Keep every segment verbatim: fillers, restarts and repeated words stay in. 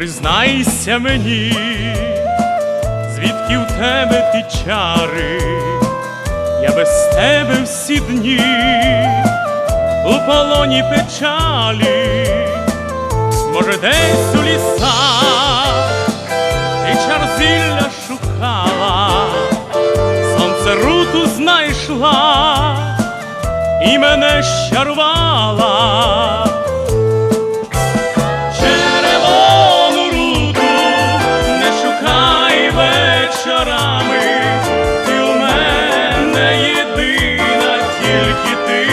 признайся мені, звідки в тебе ті чари, я без тебе всі дні у полоні печалі. Може, десь у лісах ти чар зілля шукала, сонце руту знайшла і мене щарувала. Червону руту не шукай вечорами, ти у мене єдина, тільки ти.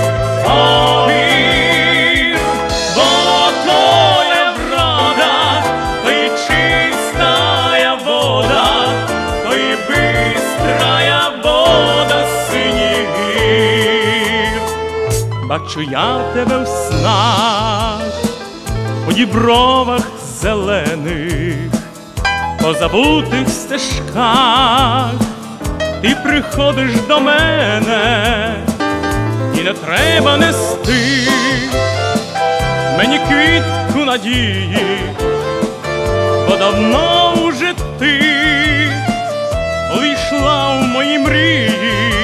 Повір, бо твоя врода, то й чистая вода, то й бистрая вода синіх гір. Бачу я тебе в снах, у дібровах зелених, по забутих стежках ти приходиш до мене. І не треба нести мені квітку надії, бо давно вже ти увійшла в мої мрії.